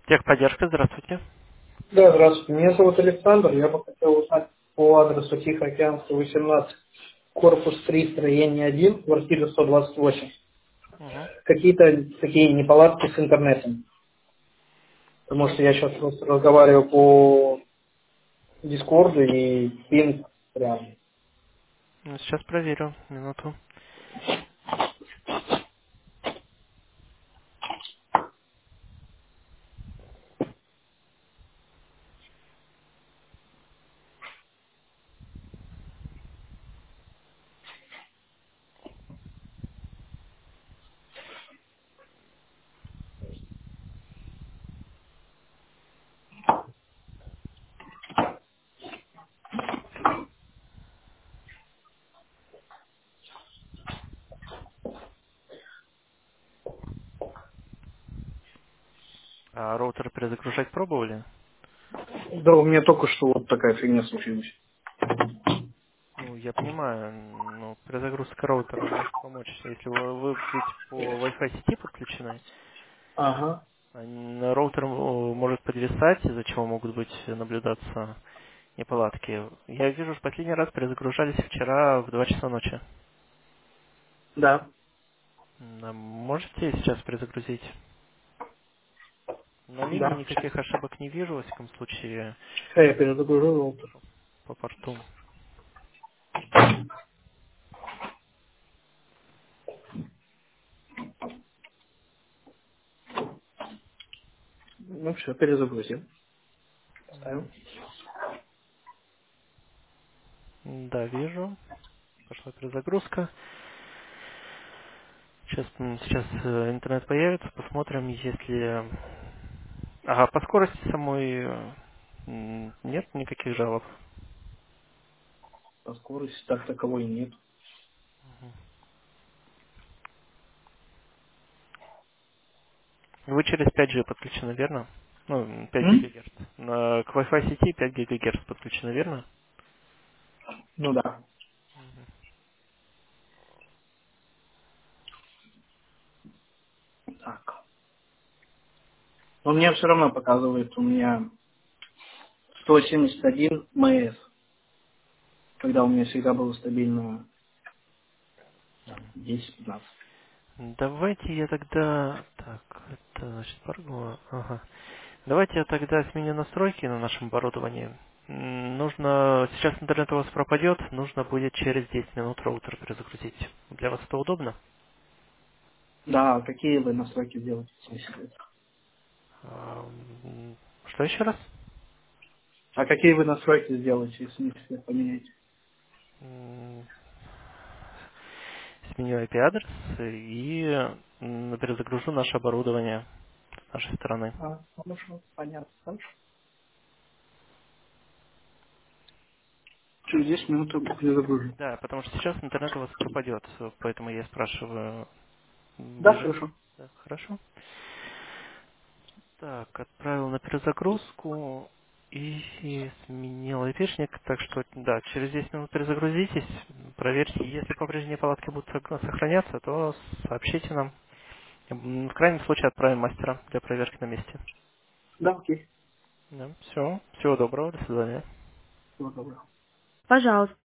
Техподдержка, здравствуйте. Да, здравствуйте. Меня зовут Александр. Я бы хотел узнать по адресу Тихоокеанская, 18, корпус 3, строение 1, квартира 128. Мгм. Какие-то такие неполадки с интернетом. Потому Сейчас, что я сейчас просто разговариваю по Дискорду и пинг прям. сейчас проверю. Минуту. А роутер перезагружать пробовали? Да, у меня только что вот такая фигня случилась. Ну, я понимаю, но перезагрузка роутера может помочь. Если вы ведь по Wi-Fi сети подключены, Ага, роутер может подвисать, из-за чего могут быть наблюдаться неполадки. Я вижу, что последний раз перезагружались вчера в 2 часа ночи. да, Можете сейчас перезагрузить? На линии да. Сейчас никаких ошибок не вижу, во всяком случае, я перезагружу роутер. по порту. Ну все, перезагрузил. Ставим. Мгм. Да, вижу. Пошла перезагрузка. Сейчас интернет появится, посмотрим, если... Ага, по скорости самой нет никаких жалоб. По скорости так таковой нет. Вы через 5G подключены, верно? Ну, 5 М? ГГц. К Wi-Fi сети 5 ГГц подключены, верно? Ну да. Так. Но мне все равно показывает, у меня 171 МС, когда у меня всегда было стабильно 10-15. Давайте я тогда... Так, это значит паргула. Ага. Давайте я тогда сменю настройки на нашем оборудовании. Нужно... Сейчас интернет у вас пропадет, нужно будет через 10 минут роутер перезагрузить. Для вас это удобно? Да, какие вы настройки делаете в смысле? Что еще раз? А какие вы настройки сделаете, в смысле поменяете? М, Сменю IP-адрес и перезагружу наше оборудование с нашей стороны. А, хорошо, понятно. Хорошо. Через 10 минут я перезагружу. Да, потому что сейчас интернет у вас пропадет, поэтому я спрашиваю Да, ближе. хорошо. Да, хорошо. Так, отправил на перезагрузку и сменил айпишник, так что, да, через 10 минут перезагрузитесь, проверьте, если по-прежнему неполадки будут сохраняться, то сообщите нам. В крайнем случае отправим мастера для проверки на месте. Да, окей. Да, все, всего доброго, до свидания. Всего доброго. Пожалуйста.